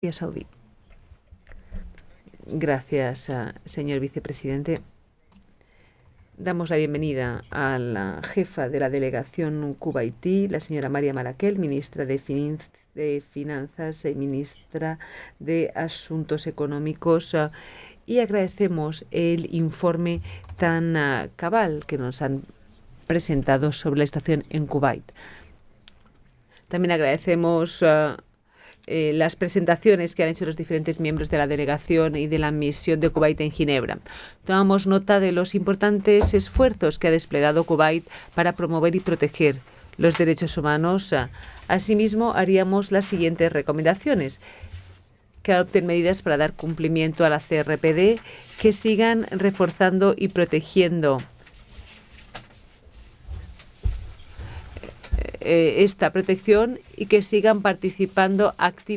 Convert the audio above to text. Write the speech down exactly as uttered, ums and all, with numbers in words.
Arabia Saudí. Gracias, ah, señor vicepresidente. Damos la bienvenida a la jefa de la delegación Cuba-Haití, la señora María Maraquel, ministra de, Fin de Finanzas y ministra de Asuntos Económicos, uh, y agradecemos el informe tan uh, cabal que nos han presentado sobre la situación en Kuwait. También agradecemos uh, Eh, las presentaciones que han hecho los diferentes miembros de la delegación y de la misión de Kuwait en Ginebra. Tomamos nota de los importantes esfuerzos que ha desplegado Kuwait para promover y proteger los derechos humanos. Asimismo, haríamos las siguientes recomendaciones: que adopten medidas para dar cumplimiento a la C R P D, que sigan reforzando y protegiendo eh, esta protección y que sigan participando activamente